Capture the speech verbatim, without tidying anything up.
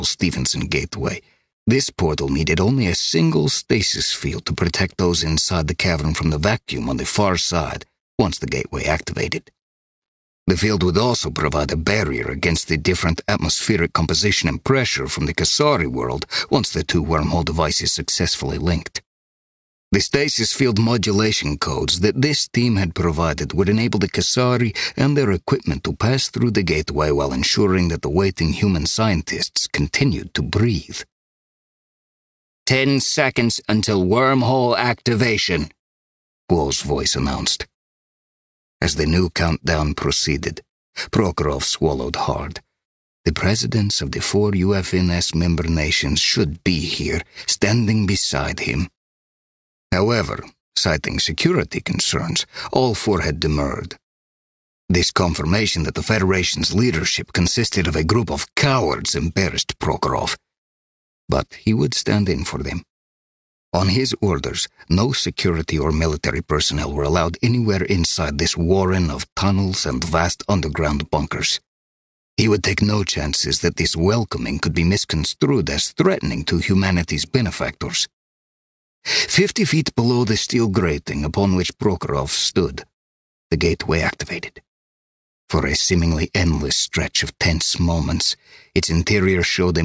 Stevenson Gateway. This portal needed only a single stasis field to protect those inside the cavern from the vacuum on the far side once the gateway activated. The field would also provide a barrier against the different atmospheric composition and pressure from the Kasari world once the two wormhole devices successfully linked. The stasis field modulation codes that this team had provided would enable the Kasari and their equipment to pass through the gateway while ensuring that the waiting human scientists continued to breathe. Ten seconds until wormhole activation, Guo's voice announced. As the new countdown proceeded, Prokhorov swallowed hard. The presidents of the four U F N S member nations should be here, standing beside him. However, citing security concerns, all four had demurred. This confirmation that the Federation's leadership consisted of a group of cowards embarrassed Prokhorov. But he would stand in for them. On his orders, no security or military personnel were allowed anywhere inside this warren of tunnels and vast underground bunkers. He would take no chances that this welcoming could be misconstrued as threatening to humanity's benefactors. Fifty feet below the steel grating upon which Prokhorov stood, the gateway activated. For a seemingly endless stretch of tense moments, its interior showed a